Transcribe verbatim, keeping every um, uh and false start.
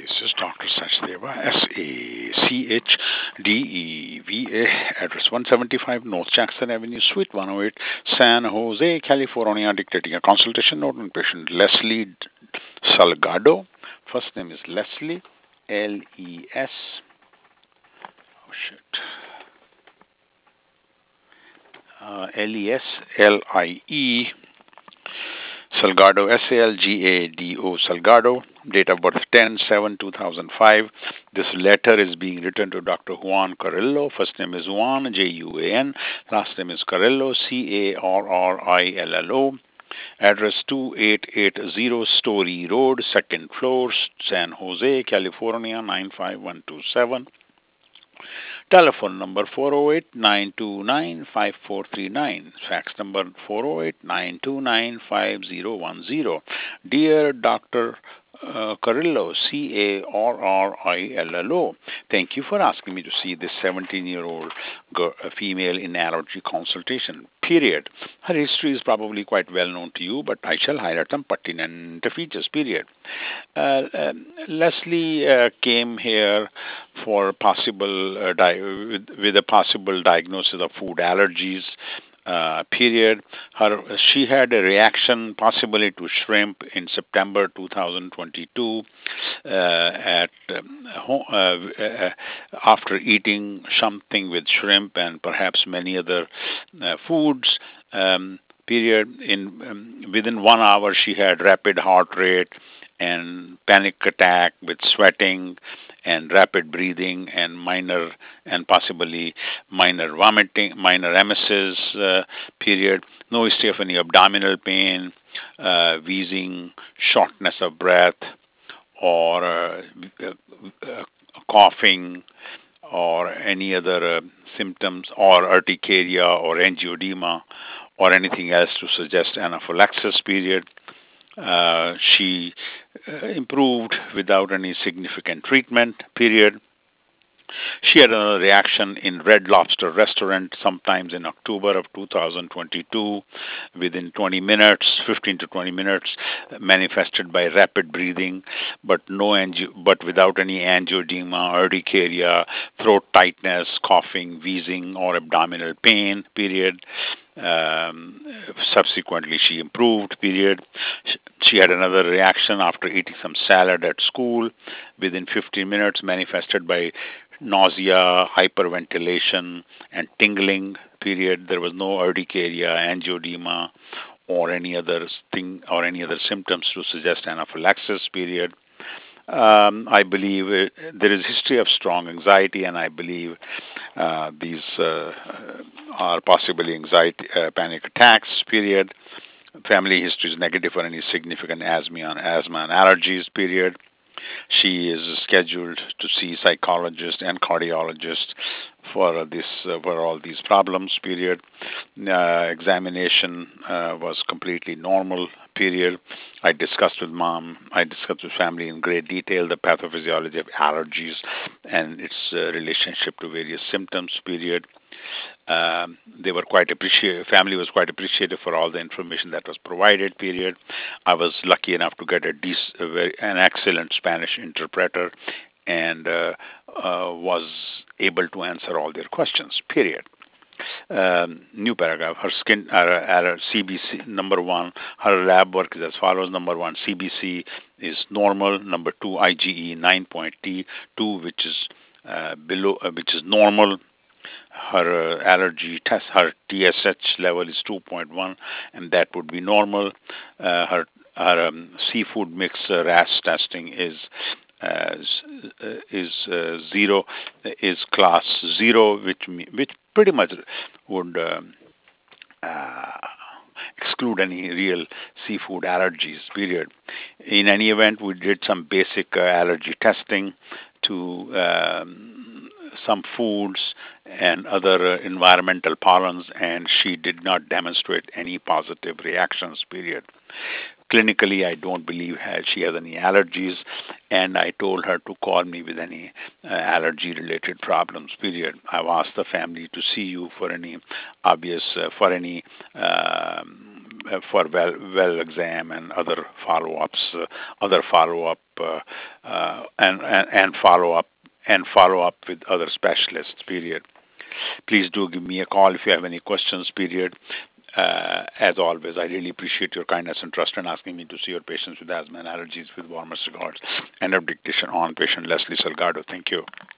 This is Doctor Sachdeva, S A C H D E V A, address one seventy-five North Jackson Avenue, Suite one oh eight, San Jose, California, dictating a consultation note on patient Leslie Salgado. First name is Leslie, L E S, oh shit, uh, L E S L I E, Salgado, S A L G A D O, Salgado, date of birth ten seven two thousand five. This letter is being written to Doctor Juan Carrillo. First name is Juan, J U A N. Last name is Carrillo, C A R R I L L O. Address two eight eight zero Story Road, second floor, San Jose, California nine five one two seven. Telephone number four oh eight, nine two nine, five four three nine. Fax number four oh eight, nine two nine, five oh one oh. Dear Doctor uh, Carrillo, C A R R I L L O, thank you for asking me to see this seventeen-year-old girl, female in allergy consultation. Period. Her history is probably quite well known to you, but I shall highlight some pertinent features. Period. Uh, um, Leslie uh, came here for possible uh, di- with, with a possible diagnosis of food allergies. Uh, period. Her she had a reaction possibly to shrimp in September two thousand twenty-two uh, at um, ho- uh, uh, after eating something with shrimp and perhaps many other uh, foods. Um, period. In um, within one hour, she had rapid heart rate and panic attack with sweating and rapid breathing and minor and possibly minor vomiting, minor emesis, uh, period. No history of any abdominal pain, uh, wheezing, shortness of breath, or uh, uh, uh, coughing, or any other uh, symptoms, or urticaria, or angioedema, or anything else to suggest anaphylaxis, period. Uh, she uh, improved without any significant treatment, period. She had a reaction in Red Lobster restaurant sometimes in October of two thousand twenty-two. Within twenty minutes, fifteen to twenty minutes, manifested by rapid breathing, but no angio- but without any angioedema, urticaria, throat tightness, coughing, wheezing, or abdominal pain. Period. Um, Subsequently, she improved. Period. She had another reaction after eating some salad at school. Within fifteen minutes, manifested by nausea, hyperventilation, and tingling. Period. There was no urticaria, angioedema, or any other thing or any other symptoms to suggest anaphylaxis. Period. Um, I believe it, there is history of strong anxiety, and I believe uh, these uh, are possibly anxiety, uh, panic attacks. Period. Family history is negative for any significant asthma and asthma and allergies. Period. She is scheduled to see psychologist and cardiologist for this uh, for all these problems. Period. Uh, examination uh, was completely normal. Period. I discussed with mom. I discussed with family in great detail the pathophysiology of allergies and its uh, relationship to various symptoms. Period. Um, they were quite appreciative. Family was quite appreciative for all the information that was provided. Period. I was lucky enough to get a dec- a very, an excellent Spanish interpreter, and uh, uh, was able to answer all their questions. Period. Um, new paragraph. Her skin, uh, uh, C B C number one. Her lab work is as follows: number one, C B C is normal. Number two, IgE nine point T two, which is uh, below, uh, which is normal. Her uh, allergy test, her T S H level is two point one, and that would be normal. Uh, her her um, seafood mix uh, R A S testing is uh, uh, is uh, zero, is class zero, which which pretty much would um, uh, exclude any real seafood allergies. Period. In any event, we did some basic uh, allergy testing to um, some foods and other uh, environmental pollens, and she did not demonstrate any positive reactions. Period. clinically, I don't believe ha- she has any allergies, and I told her to call me with any uh, allergy-related problems. Period. I've asked the family to see you for any obvious, uh, for any. Um, uh, for well well exam and other follow-ups, uh, other follow-up uh, uh, and, and and follow-up and follow up with other specialists. Period. Please do give me a call if you have any questions. Period. Uh, as always, I really appreciate your kindness and trust in asking me to see your patients with asthma and allergies with warmest regards and abdication on patient Leslie Salgado. Thank you.